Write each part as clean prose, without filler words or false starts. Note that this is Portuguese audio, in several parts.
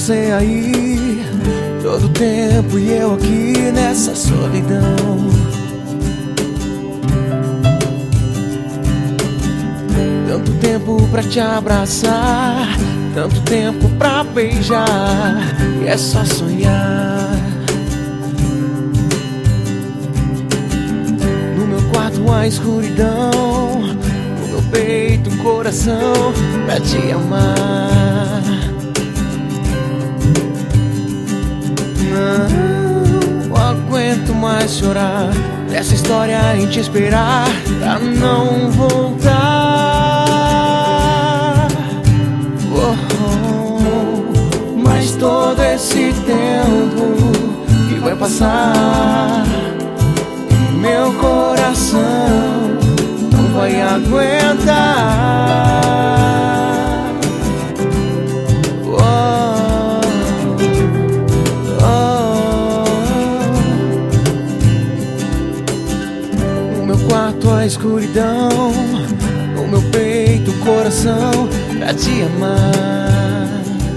você aí todo tempo e eu aqui nessa solidão. Tanto tempo pra te abraçar, tanto tempo pra beijar, e é só sonhar. No meu quarto a escuridão, no meu peito um coração pra te amar. Não aguento mais chorar nessa história em te esperar pra não voltar. Mas todo esse tempo que vai passar, meu coração não vai aguentar. No meu quarto a escuridão, no meu peito o coração pra te amar.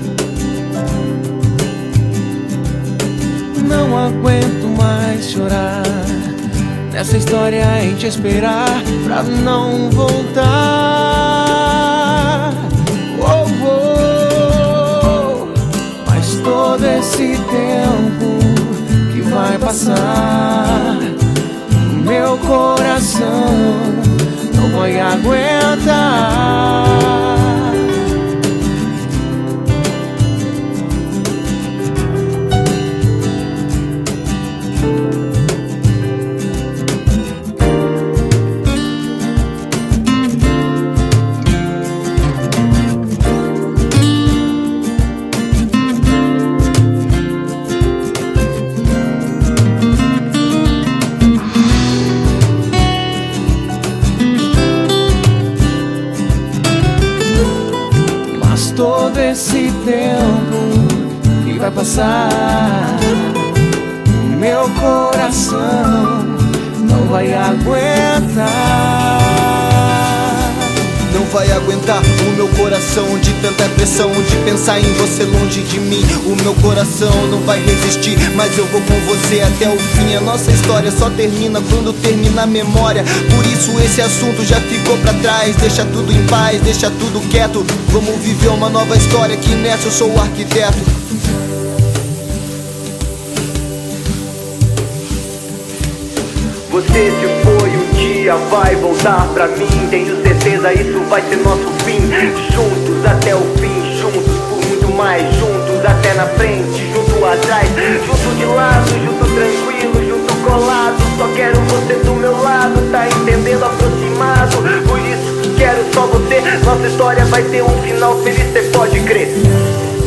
Não aguento mais chorar nessa história em te esperar pra não voltar. Mas todo esse tempo que vai passar, meu coração não vai aguentar. Todo esse tempo que vai passar, meu coração não vai aguentar. Não vai aguentar o meu coração de tanta pressão, de pensar em você longe de mim. O meu coração não vai resistir, mas eu vou com você até o fim. A nossa história só termina quando termina a memória. Por isso esse assunto já ficou pra trás. Deixa tudo em paz, deixa tudo quieto. Vamos viver uma nova história, que nessa eu sou o arquiteto. Você se foi, um dia vai voltar pra mim. Tenho certeza isso vai ser nosso fim. Juntos até o fim, juntos por muito mais. Juntos até na frente, junto atrás. Junto de lado, junto tranquilo, junto colado. Só quero você do meu lado, tá entendendo? Aproximado, por isso que quero só você. Nossa história vai ter um final feliz, cê pode crer.